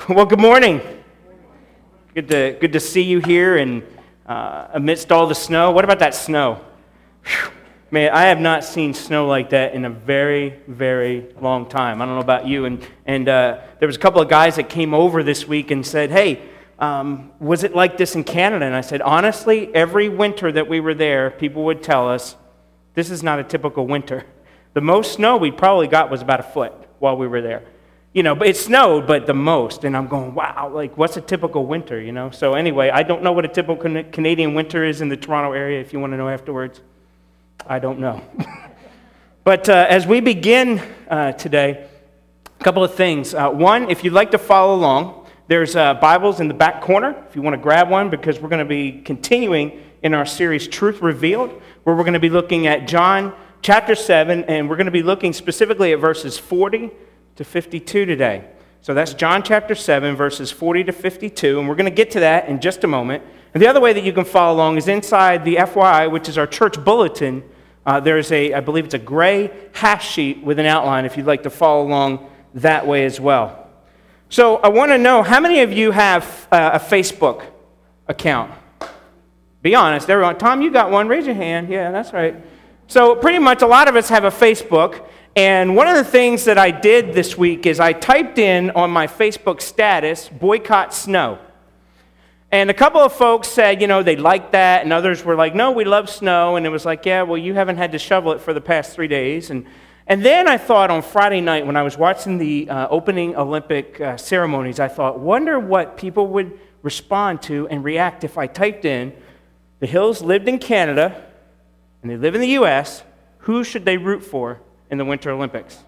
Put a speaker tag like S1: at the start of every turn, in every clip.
S1: Well, good morning. Good to see you here and amidst all the snow. What about that snow? Whew. Man, I have not seen snow like that in a very, very long time. I don't know about you. And there was a couple of guys that came over this week and said, hey, was it like this in Canada? And I said, honestly, every winter that we were there, people would tell us, this is not a typical winter. The most snow we probably got was about a foot while we were there. But it snowed, but the most. And I'm going, wow, like what's a typical winter, So anyway, I don't know what a typical Canadian winter is in the Toronto area, if you want to know afterwards. I don't know. But as we begin today, a couple of things. One, if you'd like to follow along, there's Bibles in the back corner, if you want to grab one, because we're going to be continuing in our series, Truth Revealed, where we're going to be looking at John chapter 7, and we're going to be looking specifically at verses 40 to 52 today. So that's John chapter 7, verses 40 to 52, and we're going to get to that in just a moment. And the other way that you can follow along is inside the FYI, which is our church bulletin. There's I believe it's a gray hash sheet with an outline if you'd like to follow along that way as well. So I want to know, how many of you have a Facebook account? Be honest, everyone. Tom, you got one. Raise your hand. Yeah, that's right. So pretty much a lot of us have a Facebook. And one of the things that I did this week is I typed in on my Facebook status, boycott snow. And a couple of folks said, they liked that, and others were like, no, we love snow. And it was like, yeah, well, you haven't had to shovel it for the past 3 days. And then I thought on Friday night when I was watching the opening Olympic ceremonies, I thought, wonder what people would respond to and react if I typed in, the Hills lived in Canada, and they live in the U.S., who should they root for in the Winter Olympics?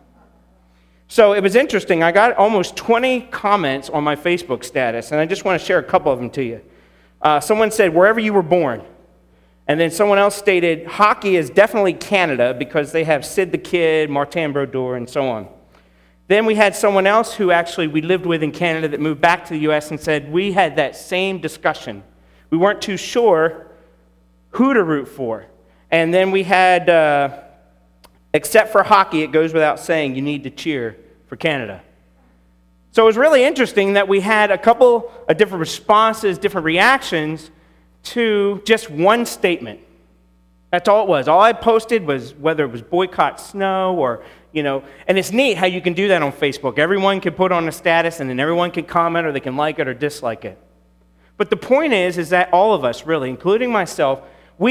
S1: So it was interesting. I got almost 20 comments on my Facebook status, and I just want to share a couple of them to you. Someone said, wherever you were born. And then someone else stated, hockey is definitely Canada because they have Sid the Kid, Martin Brodeur, and so on. Then we had someone else who actually we lived with in Canada that moved back to the U.S. and said, we had that same discussion. We weren't too sure who to root for. And then we had... except for hockey, it goes without saying, you need to cheer for Canada. So it was really interesting that we had a couple of different responses, different reactions to just one statement. That's all it was. All I posted was whether it was boycott snow or, and it's neat how you can do that on Facebook. Everyone can put on a status and then everyone can comment or they can like it or dislike it. But the point is that all of us, really, including myself,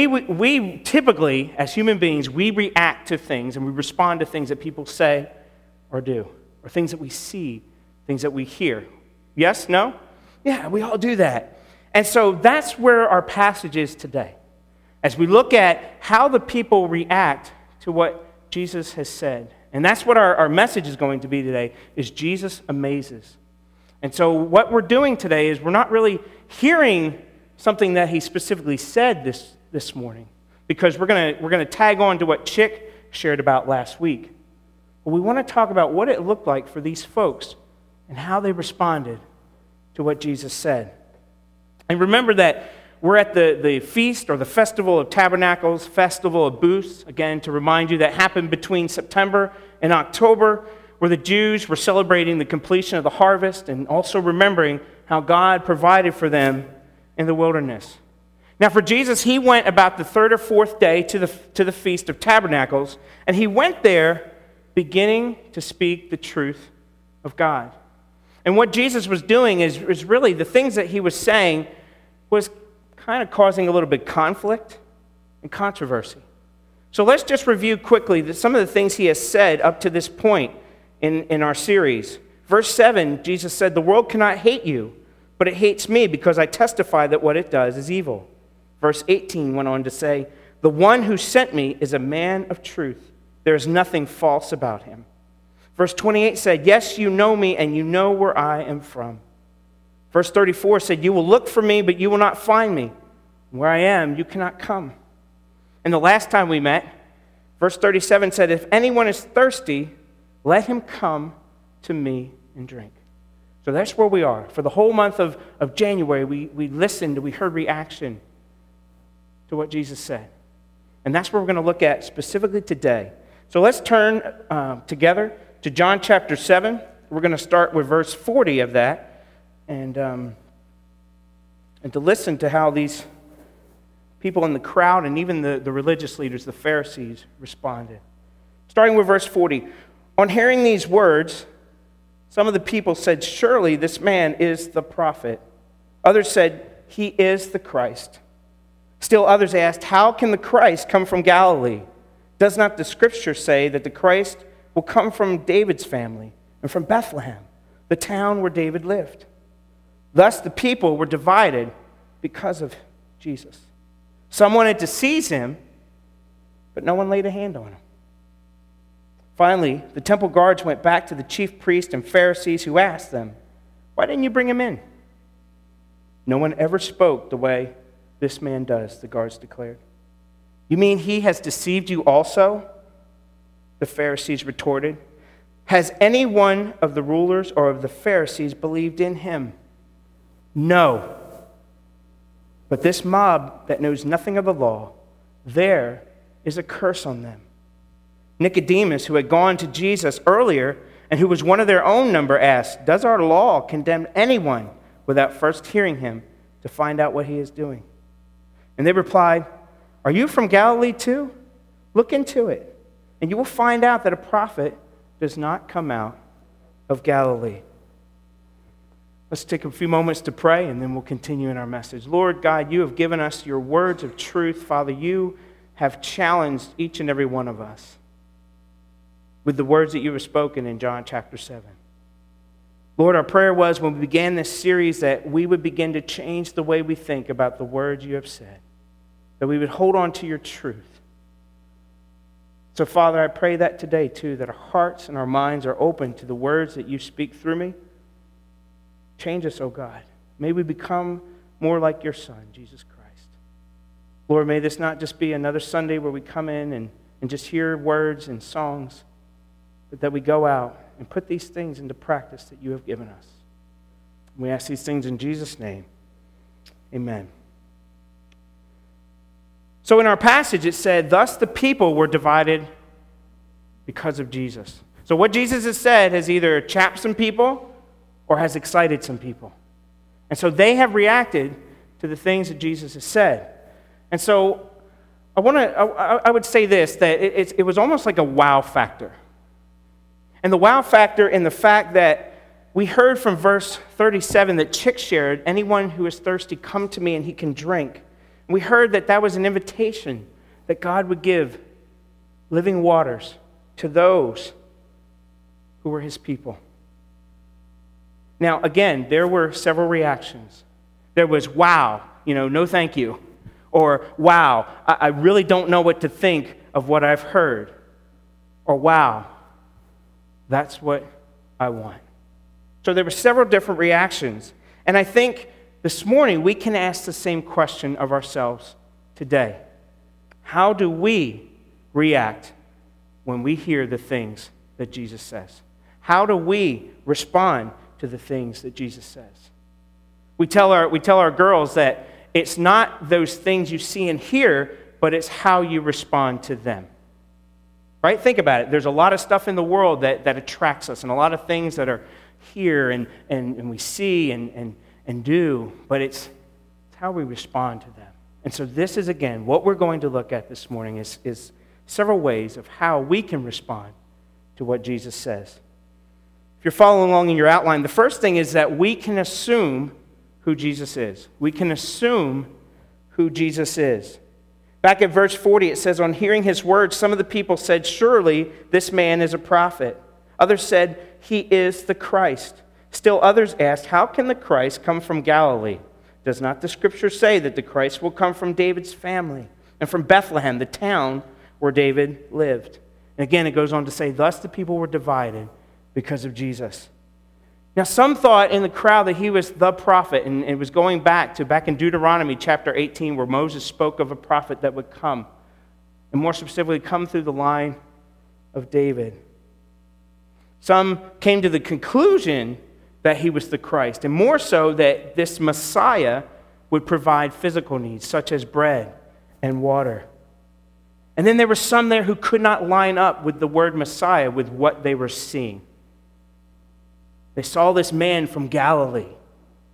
S1: we typically, as human beings, we react to things and we respond to things that people say or do, or things that we see, things that we hear. Yes? No? Yeah, we all do that. And so that's where our passage is today. As we look at how the people react to what Jesus has said. And that's what our message is going to be today, is Jesus amazes. And so what we're doing today is we're not really hearing something that he specifically said this morning, because we're going to tag on to what Chick shared about last week. But we want to talk about what it looked like for these folks and how they responded to what Jesus said. And remember that we're at the feast or the Festival of Tabernacles, Festival of Booths, again, to remind you that happened between September and October, where the Jews were celebrating the completion of the harvest and also remembering how God provided for them in the wilderness. Now, for Jesus, he went about the third or fourth day to the Feast of Tabernacles, and he went there beginning to speak the truth of God. And what Jesus was doing is really the things that he was saying was kind of causing a little bit of conflict and controversy. So let's just review quickly some of the things he has said up to this point in our series. Verse 7, Jesus said, the world cannot hate you, but it hates me because I testify that what it does is evil. Verse 18 went on to say, the one who sent me is a man of truth. There is nothing false about him. Verse 28 said, yes, you know me, and you know where I am from. Verse 34 said, you will look for me, but you will not find me. Where I am, you cannot come. And the last time we met, verse 37 said, if anyone is thirsty, let him come to me and drink. So that's where we are. For the whole month of January, we listened, we heard reaction to what Jesus said. And that's what we're going to look at specifically today. So let's turn together to John chapter 7. We're going to start with verse 40 of that. and to listen to how these people in the crowd and even the religious leaders, the Pharisees, responded. Starting with verse 40. On hearing these words, some of the people said, "Surely this man is the prophet." Others said, "He is the Christ." Still others asked, "How can the Christ come from Galilee? Does not the Scripture say that the Christ will come from David's family and from Bethlehem, the town where David lived?" Thus the people were divided because of Jesus. Some wanted to seize him, but no one laid a hand on him. Finally, the temple guards went back to the chief priests and Pharisees, who asked them, "Why didn't you bring him in?" "No one ever spoke the way this man does," the guards declared. "You mean he has deceived you also?" The Pharisees retorted. "Has any one of the rulers or of the Pharisees believed in him?" "No. But this mob that knows nothing of the law, there is a curse on them." Nicodemus, who had gone to Jesus earlier and who was one of their own number, asked, "Does our law condemn anyone without first hearing him to find out what he is doing?" And they replied, "Are you from Galilee too? Look into it, and you will find out that a prophet does not come out of Galilee." Let's take a few moments to pray, and then we'll continue in our message. Lord God, you have given us your words of truth. Father, you have challenged each and every one of us with the words that you have spoken in John chapter 7. Lord, our prayer was when we began this series that we would begin to change the way we think about the words you have said, that we would hold on to your truth. So, Father, I pray that today, too, that our hearts and our minds are open to the words that you speak through me. Change us, O God. May we become more like your Son, Jesus Christ. Lord, may this not just be another Sunday where we come in and just hear words and songs, but that we go out and put these things into practice that you have given us. We ask these things in Jesus' name. Amen. So in our passage it said, "Thus the people were divided because of Jesus." So what Jesus has said has either chapped some people or has excited some people. And so they have reacted to the things that Jesus has said. And so I would say this, that it was almost like a wow factor. And the wow factor in the fact that we heard from verse 37 that Chick shared, "Anyone who is thirsty, come to me and he can drink." And we heard that that was an invitation that God would give living waters to those who were his people. Now, again, there were several reactions. There was, "Wow, no thank you." Or, "Wow, I really don't know what to think of what I've heard." Or, "Wow, that's what I want." So there were several different reactions. And I think this morning we can ask the same question of ourselves today. How do we react when we hear the things that Jesus says? How do we respond to the things that Jesus says? We tell our girls that it's not those things you see and hear, but it's how you respond to them. Right? Think about it. There's a lot of stuff in the world that attracts us, and a lot of things that are here and we see and do, but it's how we respond to them. And so this is, again, what we're going to look at this morning is several ways of how we can respond to what Jesus says. If you're following along in your outline, the first thing is that we can assume who Jesus is. We can assume who Jesus is. Back at verse 40, it says, "On hearing his words, some of the people said, 'Surely this man is a prophet.' Others said, 'He is the Christ.' Still others asked, 'How can the Christ come from Galilee? Does not the Scripture say that the Christ will come from David's family and from Bethlehem, the town where David lived?'" And again, it goes on to say, "Thus the people were divided because of Jesus." Now, some thought in the crowd that he was the prophet, and it was going back in Deuteronomy chapter 18, where Moses spoke of a prophet that would come, and more specifically, come through the line of David. Some came to the conclusion that he was the Christ, and more so that this Messiah would provide physical needs, such as bread and water. And then there were some there who could not line up with the word Messiah with what they were seeing. They saw this man from Galilee,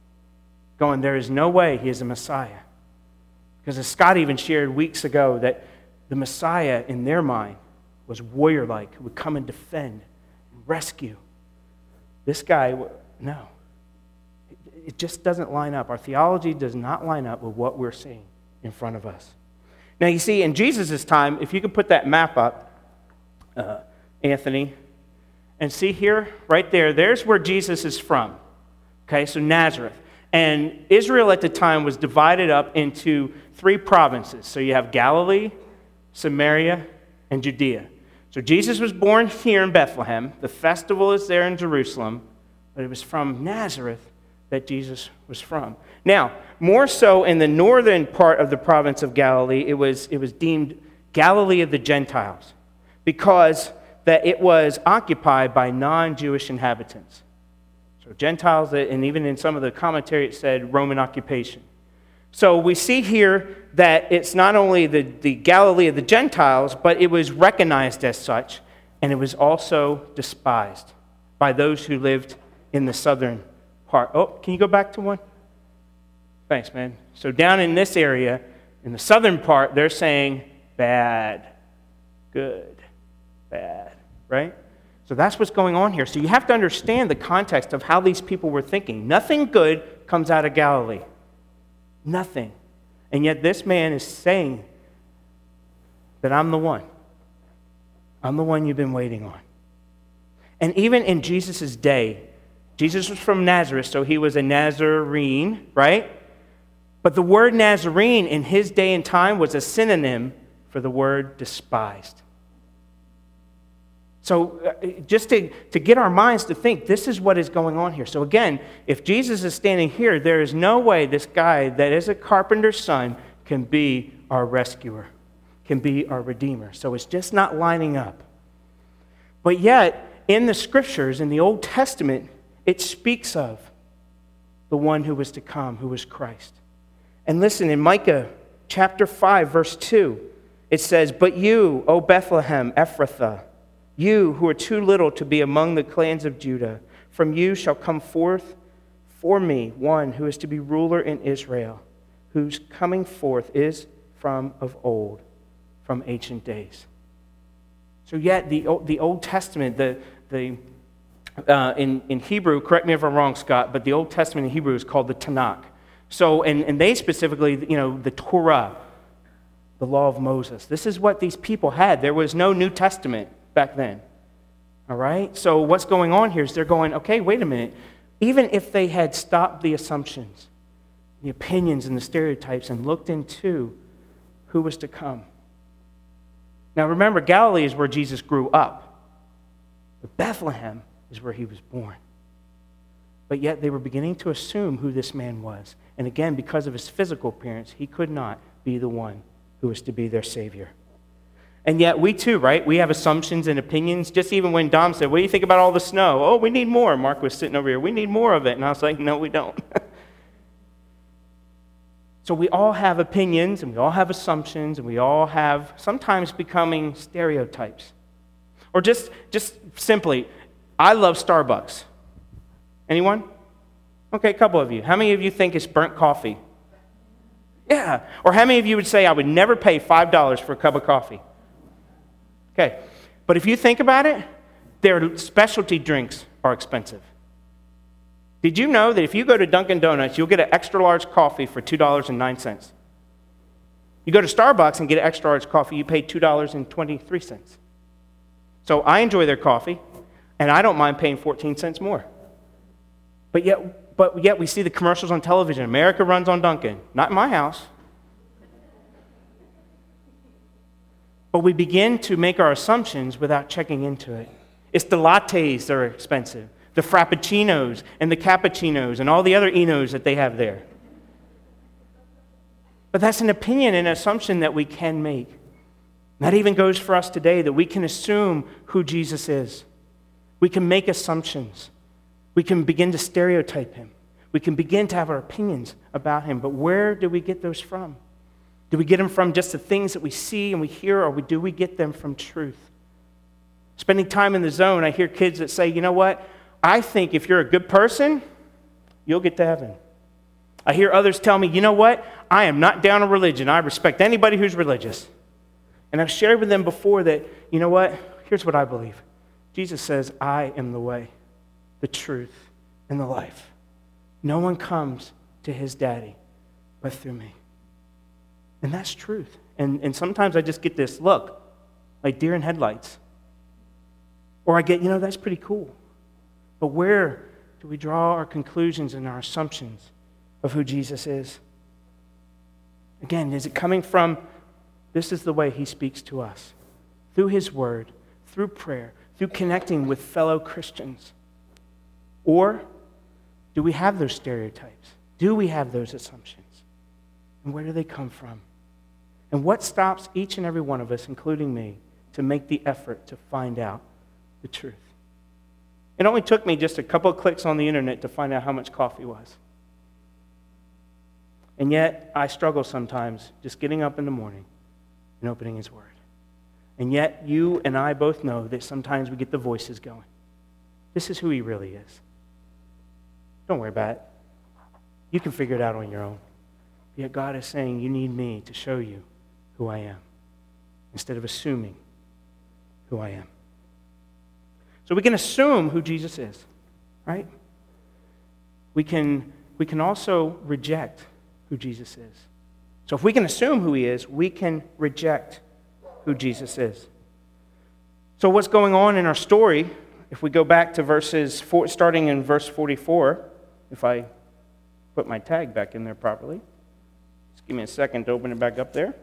S1: going, there is no way he is a Messiah. Because as Scott even shared weeks ago, that the Messiah in their mind was warrior-like, who would come and defend and rescue. This guy, no. It just doesn't line up. Our theology does not line up with what we're seeing in front of us. Now, you see, in Jesus' time, if you could put that map up, Anthony, and see here, right there, there's where Jesus is from. Okay, so Nazareth. And Israel at the time was divided up into 3 provinces. So you have Galilee, Samaria, and Judea. So Jesus was born here in Bethlehem. The festival is there in Jerusalem. But it was from Nazareth that Jesus was from. Now, more so in the northern part of the province of Galilee, it was deemed Galilee of the Gentiles, because that it was occupied by non-Jewish inhabitants. So Gentiles, and even in some of the commentary it said Roman occupation. So we see here that it's not only the Galilee of the Gentiles, but it was recognized as such, and it was also despised by those who lived in the southern part. Oh, can you go back to one? Thanks, man. So down in this area, in the southern part, they're saying bad, good, bad, right? So that's what's going on here. So you have to understand the context of how these people were thinking. Nothing good comes out of Galilee. Nothing. And yet this man is saying that I'm the one. I'm the one you've been waiting on. And even in Jesus' day, Jesus was from Nazareth, so he was a Nazarene, right? But the word Nazarene in his day and time was a synonym for the word despised. So just to get our minds to think, this is what is going on here. So again, if Jesus is standing here, there is no way this guy that is a carpenter's son can be our rescuer, can be our redeemer. So it's just not lining up. But yet, in the scriptures, in the Old Testament, it speaks of the one who was to come, who was Christ. And listen, in Micah chapter 5, verse 2, it says, "But you, O Bethlehem Ephrathah, you who are too little to be among the clans of Judah, from you shall come forth for me one who is to be ruler in Israel, whose coming forth is from of old, from ancient days." So yet the Old Testament, in Hebrew, correct me if I'm wrong, Scott, but the Old Testament in Hebrew is called the Tanakh. So, and they specifically, the Torah, the law of Moses. This is what these people had. There was no New Testament back then. All right? So what's going on here is they're going, okay, wait a minute. Even if they had stopped the assumptions, the opinions and the stereotypes and looked into who was to come. Now remember, Galilee is where Jesus grew up. But Bethlehem is where he was born. But yet they were beginning to assume who this man was. And again, because of his physical appearance, he could not be the one who was to be their Savior. And yet we too, right? We have assumptions and opinions. Just even when Dom said, "What do you think about all the snow?" "Oh, we need more." Mark was sitting over here. "We need more of it." And I was like, "No, we don't." So we all have opinions, and we all have assumptions, and we all have sometimes becoming stereotypes. Or just simply, I love Starbucks. Anyone? Okay, a couple of you. How many of you think it's burnt coffee? Yeah. Or how many of you would say, "I would never pay $5 for a cup of coffee"? Okay. But if you think about it, their specialty drinks are expensive. Did you know that if you go to Dunkin' Donuts, you'll get an extra large coffee for $2.09? You go to Starbucks and get an extra large coffee, you pay $2.23. So I enjoy their coffee, and I don't mind paying 14 cents more. But yet we see the commercials on television. America runs on Dunkin'. Not in my house. But we begin to make our assumptions without checking into it. It's the lattes that are expensive, the frappuccinos and the cappuccinos and all the other Enos that they have there. But that's an opinion and assumption that we can make. That even goes for us today, that we can assume who Jesus is. We can make assumptions. We can begin to stereotype him. We can begin to have our opinions about him. But where do we get those from? Do we get them from just the things that we see and we hear, or do we get them from truth? Spending time in the zone, I hear kids that say, "You know what? I think if you're a good person, you'll get to heaven. I hear others tell me, you know what? I am not down on religion. I respect anybody who's religious. And I've shared with them before that, you know what? Here's what I believe. Jesus says, I am the way, the truth, and the life. No one comes to his daddy but through me. And that's truth. And sometimes I just get this look, like deer in headlights. Or I get, that's pretty cool. But where do we draw our conclusions and our assumptions of who Jesus is? Again, is it coming from, this is the way he speaks to us, through his word, through prayer, through connecting with fellow Christians? Or do we have those stereotypes? Do we have those assumptions? And where do they come from? And what stops each and every one of us, including me, to make the effort to find out the truth? It only took me just a couple of clicks on the internet to find out how much coffee was. And yet, I struggle sometimes just getting up in the morning and opening his word. And yet, you and I both know that sometimes we get the voices going. This is who he really is. Don't worry about it. You can figure it out on your own. Yet God is saying, you need me to show you who I am, instead of assuming who I am. So we can assume who Jesus is, right? We can also reject who Jesus is. So if we can assume who he is, we can reject who Jesus is. So what's going on in our story, if we go back to starting in verse 44, if I put my tag back in there properly. Just give me a second to open it back up there.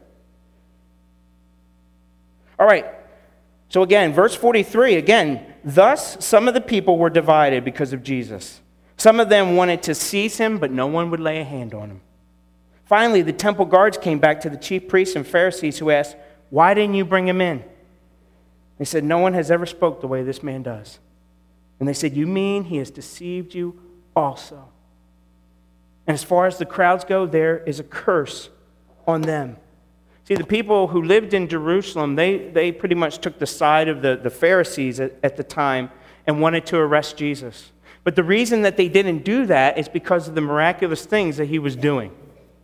S1: All right. So again, verse 43, thus some of the people were divided because of Jesus. Some of them wanted to seize him, but no one would lay a hand on him. Finally, the temple guards came back to the chief priests and Pharisees who asked, why didn't you bring him in? They said, no one has ever spoke the way this man does. And they said, you mean he has deceived you also? And as far as the crowds go, there is a curse on them. See, the people who lived in Jerusalem, they pretty much took the side of the Pharisees at the time and wanted to arrest Jesus. But the reason that they didn't do that is because of the miraculous things that he was doing.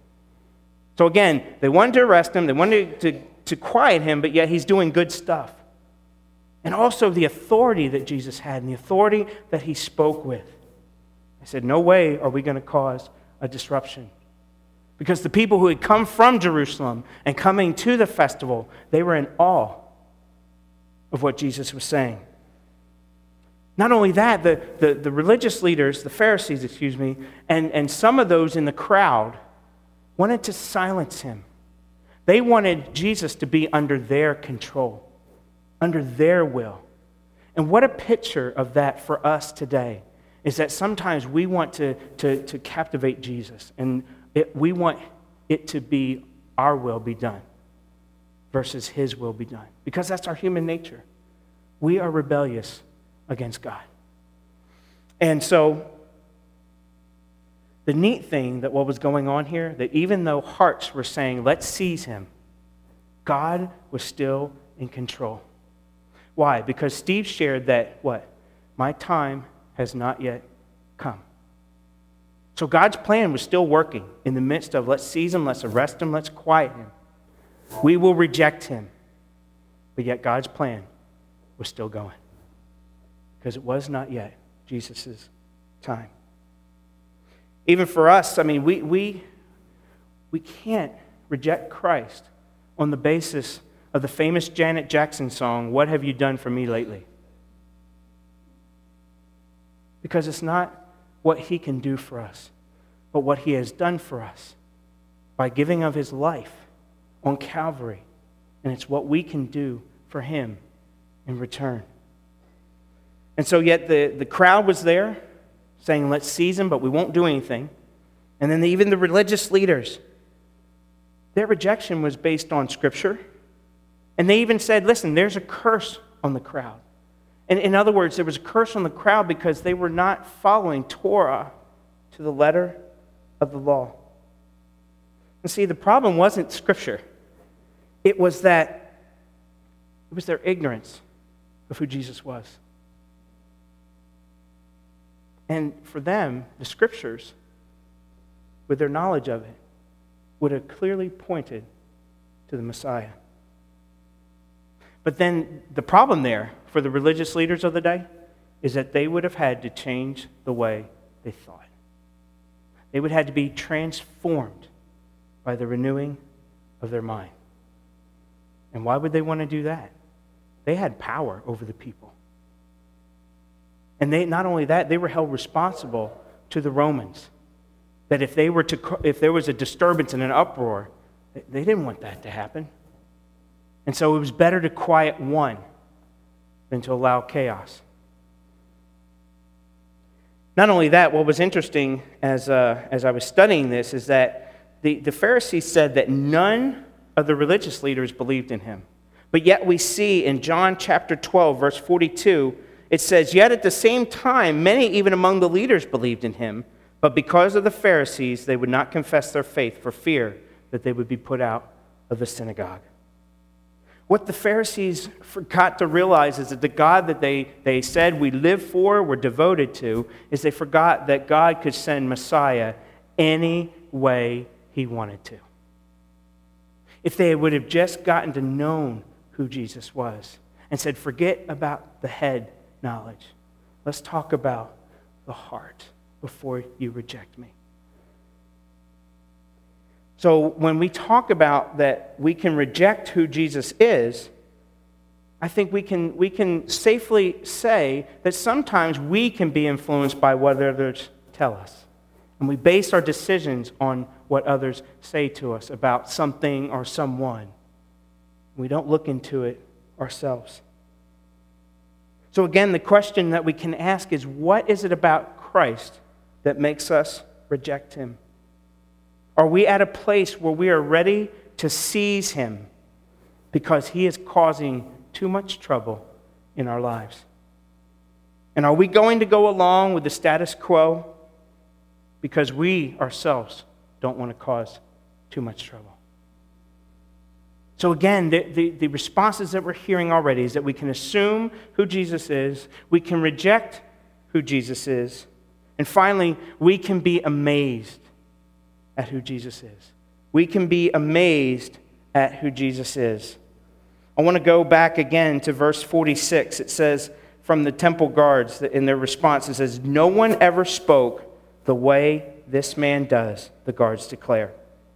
S1: So again, they wanted to arrest him, they wanted to quiet him, but yet he's doing good stuff. And also the authority that Jesus had and the authority that he spoke with. I said, no way are we going to cause a disruption. Because the people who had come from Jerusalem and coming to the festival, they were in awe of what Jesus was saying. Not only that, the religious leaders, the Pharisees, and some of those in the crowd wanted to silence him. They wanted Jesus to be under their control, under their will. And what a picture of that for us today is that sometimes we want to captivate Jesus, and we want it to be our will be done versus his will be done, because that's our human nature. We are rebellious against God. And so the neat thing that what was going on here, that even though hearts were saying, let's seize him, God was still in control. Why? Because Steve shared that, my time has not yet come. So God's plan was still working in the midst of let's seize him, let's arrest him, let's quiet him. We will reject him. But yet God's plan was still going. Because it was not yet Jesus' time. Even for us, we can't reject Christ on the basis of the famous Janet Jackson song, What Have You Done For Me Lately? Because it's not what he can do for us, but what he has done for us by giving of his life on Calvary. And it's what we can do for him in return. And so yet the crowd was there saying, let's seize him, but we won't do anything. And then even the religious leaders, their rejection was based on Scripture. And they even said, listen, there's a curse on the crowd. And in other words, there was a curse on the crowd because they were not following Torah to the letter of the law. And see, the problem wasn't Scripture. It was their ignorance of who Jesus was. And for them, the Scriptures with their knowledge of it, would have clearly pointed to the Messiah. But then the problem there for the religious leaders of the day is that they would have had to change the way they thought. They would have had to be transformed by the renewing of their mind. And why would they want to do that? They had power over the people. And not only that, they were held responsible to the Romans. That if there was a disturbance and an uproar, they didn't want that to happen. And so it was better to quiet one than to allow chaos. Not only that, what was interesting as I was studying this is that the Pharisees said that none of the religious leaders believed in him. But yet we see in John chapter 12, verse 42, it says, "Yet at the same time, many even among the leaders believed in him, but because of the Pharisees, they would not confess their faith for fear that they would be put out of the synagogue." What the Pharisees forgot to realize is that the God that they said we live for, we're devoted to, is they forgot that God could send Messiah any way he wanted to. If they would have just gotten to know who Jesus was and said, forget about the head knowledge. Let's talk about the heart before you reject me. So when we talk about that we can reject who Jesus is, I think we can safely say that sometimes we can be influenced by what others tell us. And we base our decisions on what others say to us about something or someone. We don't look into it ourselves. So again, the question that we can ask is, what is it about Christ that makes us reject him? Are we at a place where we are ready to seize him because he is causing too much trouble in our lives? And are we going to go along with the status quo because we ourselves don't want to cause too much trouble? So again, the responses that we're hearing already is that we can assume who Jesus is, we can reject who Jesus is, and finally, we can be amazed at who Jesus is. We can be amazed at who Jesus is. I want to go back again to verse 46. It says, from the temple guards, in their response, it says, "No one ever spoke the way this man does," the guards declare.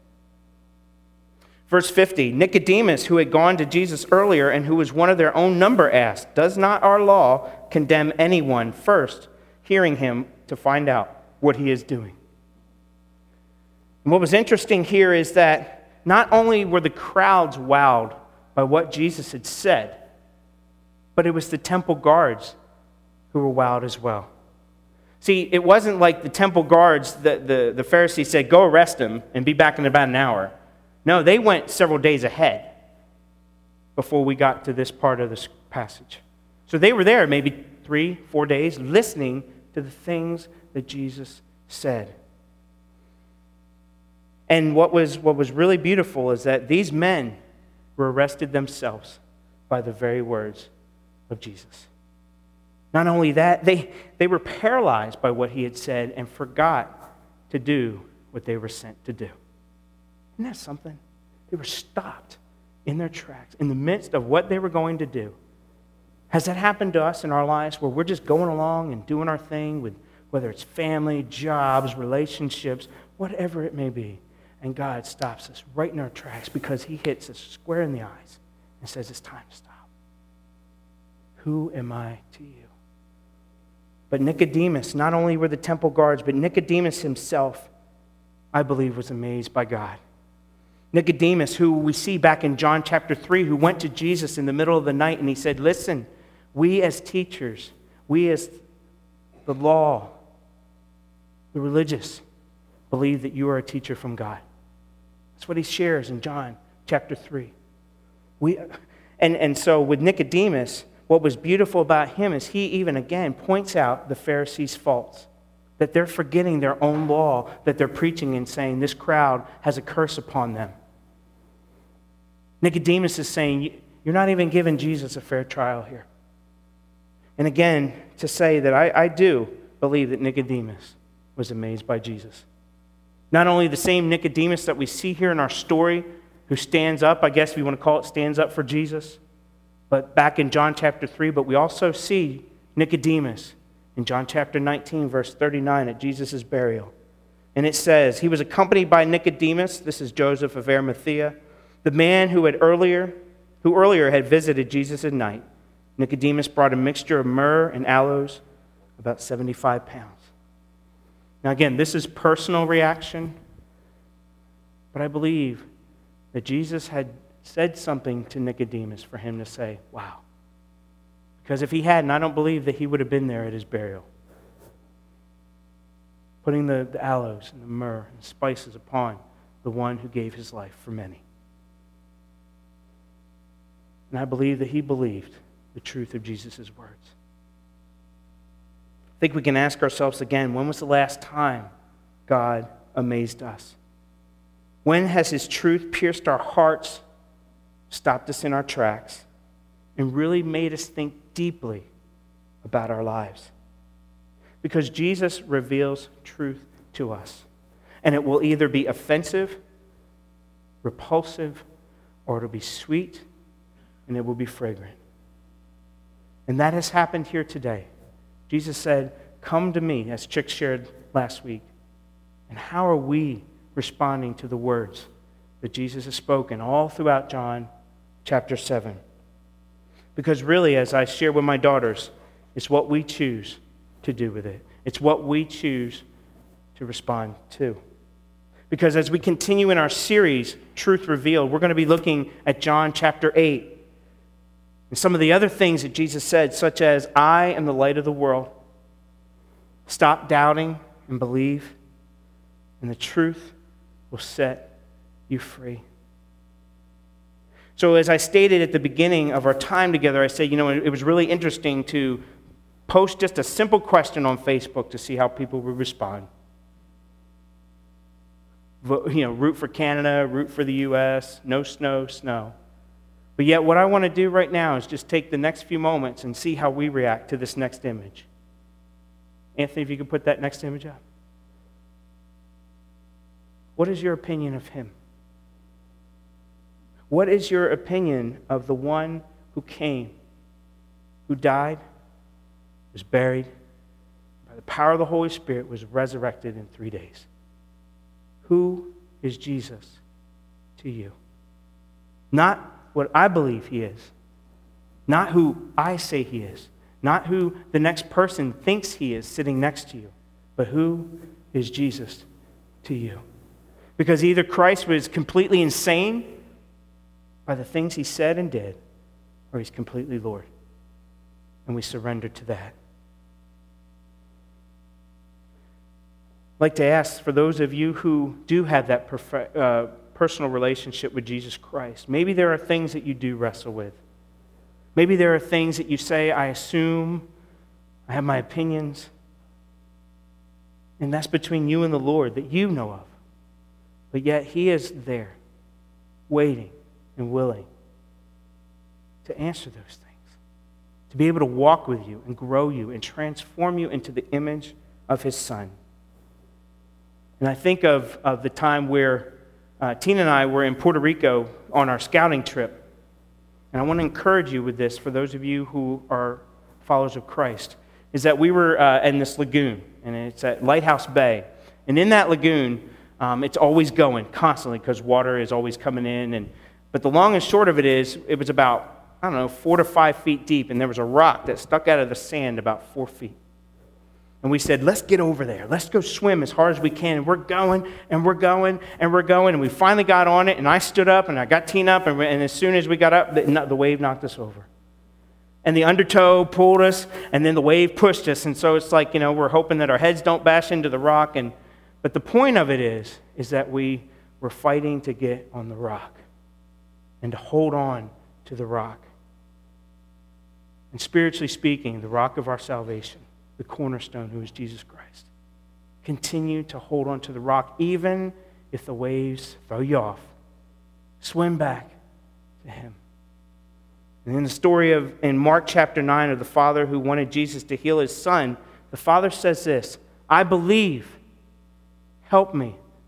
S1: Verse 50, Nicodemus, who had gone to Jesus earlier and who was one of their own number, asked, "Does not our law condemn anyone first hearing him to find out what he is doing?" And what was interesting here is that not only were the crowds wowed by what Jesus had said, but it was the temple guards who were wowed as well. See, it wasn't like the temple guards that the Pharisees said, "Go arrest him and be back in about an hour." No, they went several days ahead before we got to this part of this passage. So they were there maybe 3-4 days listening to the things that Jesus said. And what was really beautiful is that these men were arrested themselves by the very words of Jesus. Not only that, they were paralyzed by what he had said and forgot to do what they were sent to do. Isn't that something? They were stopped in their tracks in the midst of what they were going to do. Has that happened to us in our lives where we're just going along and doing our thing with whether it's family, jobs, relationships, whatever it may be, and God stops us right in our tracks because he hits us square in the eyes and says, "It's time to stop. Who am I to you?" But Nicodemus, not only were the temple guards, but Nicodemus himself, I believe, was amazed by God. Nicodemus, who we see back in John chapter 3, who went to Jesus in the middle of the night and he said, "Listen, we as teachers, we as the law, the religious, believe that you are a teacher from God." That's what he shares in John chapter 3. And so with Nicodemus, what was beautiful about him is he even again points out the Pharisees' faults. That they're forgetting their own law that they're preaching and saying this crowd has a curse upon them. Nicodemus is saying, you're not even giving Jesus a fair trial here. And again, to say that I do believe that Nicodemus was amazed by Jesus. Not only the same Nicodemus that we see here in our story, who stands up, I guess if you want to call it, stands up for Jesus, but back in John chapter 3, but we also see Nicodemus in John chapter 19, verse 39, at Jesus' burial. And it says, he was accompanied by Nicodemus, this is Joseph of Arimathea, the man who earlier had visited Jesus at night. Nicodemus brought a mixture of myrrh and aloes, about 75 pounds. Now again, this is personal reaction, but I believe that Jesus had said something to Nicodemus for him to say, wow. Because if he hadn't, I don't believe that he would have been there at his burial. Putting the aloes and the myrrh and spices upon the one who gave his life for many. And I believe that he believed the truth of Jesus' words. I think we can ask ourselves again, when was the last time God amazed us? When has his truth pierced our hearts, stopped us in our tracks, and really made us think deeply about our lives? Because Jesus reveals truth to us. And it will either be offensive, repulsive, or it'll be sweet, and it will be fragrant. And that has happened here today. Jesus said, come to me, as Chick shared last week. And how are we responding to the words that Jesus has spoken all throughout John chapter 7? Because really, as I share with my daughters, it's what we choose to do with it. It's what we choose to respond to. Because as we continue in our series, Truth Revealed, we're going to be looking at John chapter 8. And some of the other things that Jesus said, such as, I am the light of the world. Stop doubting and believe, and the truth will set you free. So as I stated at the beginning of our time together, I said, it was really interesting to post just a simple question on Facebook to see how people would respond. Root for Canada, root for the U.S., no snow, snow. But yet what I want to do right now is just take the next few moments and see how we react to this next image. Anthony, if you could put that next image up. What is your opinion of him? What is your opinion of the one who came, who died, was buried, by the power of the Holy Spirit was resurrected in 3 days? Who is Jesus to you? Not what I believe he is, not who I say he is, not who the next person thinks he is sitting next to you, but who is Jesus to you? Because either Christ was completely insane by the things he said and did, or he's completely Lord. And we surrender to that. I'd like to ask, for those of you who do have that personal relationship with Jesus Christ, maybe there are things that you do wrestle with. Maybe there are things that you say, I assume, I have my opinions, and that's between you and the Lord that you know of. But yet he is there, waiting and willing to answer those things, to be able to walk with you and grow you and transform you into the image of his Son. And I think of the time where Tina and I were in Puerto Rico on our scouting trip. And I want to encourage you with this, for those of you who are followers of Christ, is that we were in this lagoon, and it's at Lighthouse Bay. And in that lagoon, it's always going constantly because water is always coming in. But the long and short of it is, it was about, 4 to 5 feet deep, and there was a rock that stuck out of the sand about 4 feet. And we said, let's get over there. Let's go swim as hard as we can. And we're going, and we're going, and we're going. And we finally got on it, and I stood up, and I got Tina up, and as soon as we got up, the wave knocked us over. And the undertow pulled us, and then the wave pushed us. And so it's like, we're hoping that our heads don't bash into the rock. But the point of it is that we were fighting to get on the rock and to hold on to the rock. And spiritually speaking, the rock of our salvation, the cornerstone, who is Jesus Christ. Continue to hold on to the rock, even if the waves throw you off. Swim back to him. And in the story in Mark chapter 9 of the father who wanted Jesus to heal his son, the father says this, I believe, help me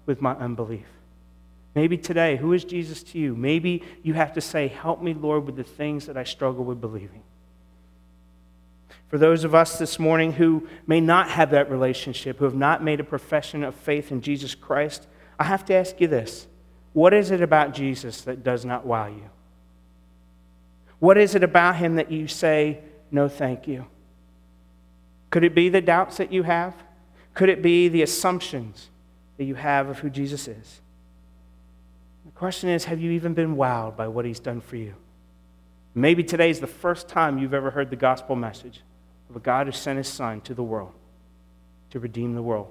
S1: with my unbelief? Maybe today, who is Jesus to you? Maybe you have to say, help me, Lord, with the things that I struggle with believing. For those of us this morning who may not have that relationship, who have not made a profession of faith in Jesus Christ, I have to ask you this. What is it about Jesus that does not wow you? What is it about him that you say, no, thank you? Could it be the doubts that you have? Could it be the assumptions that you have of who Jesus is? The question is, have you even been wowed by what he's done for you? Maybe today is the first time you've ever heard the gospel message of a God who sent his Son to the world to redeem the world,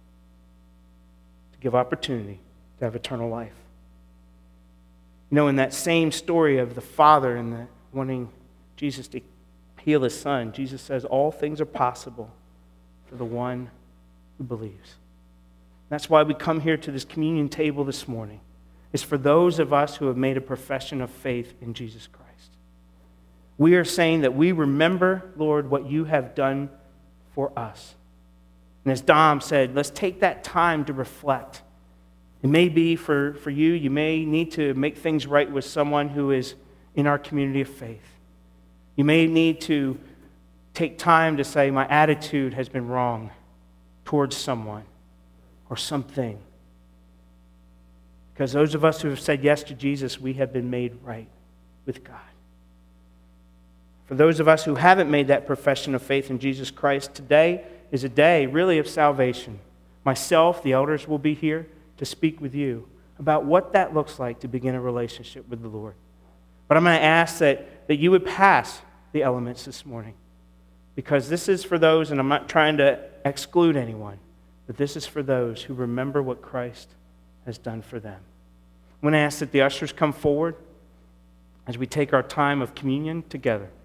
S1: to give opportunity to have eternal life. You know, in that same story of the Father and wanting Jesus to heal his Son, Jesus says all things are possible for the one who believes. That's why we come here to this communion table this morning. It's for those of us who have made a profession of faith in Jesus Christ. We are saying that we remember, Lord, what you have done for us. And as Dom said, let's take that time to reflect. It may be for you, you may need to make things right with someone who is in our community of faith. You may need to take time to say, my attitude has been wrong towards someone or something. Because those of us who have said yes to Jesus, we have been made right with God. For those of us who haven't made that profession of faith in Jesus Christ, today is a day really of salvation. Myself, the elders will be here to speak with you about what that looks like to begin a relationship with the Lord. But I'm going to ask that you would pass the elements this morning, because this is for those, and I'm not trying to exclude anyone, but this is for those who remember what Christ has done for them. I'm going to ask that the ushers come forward as we take our time of communion together.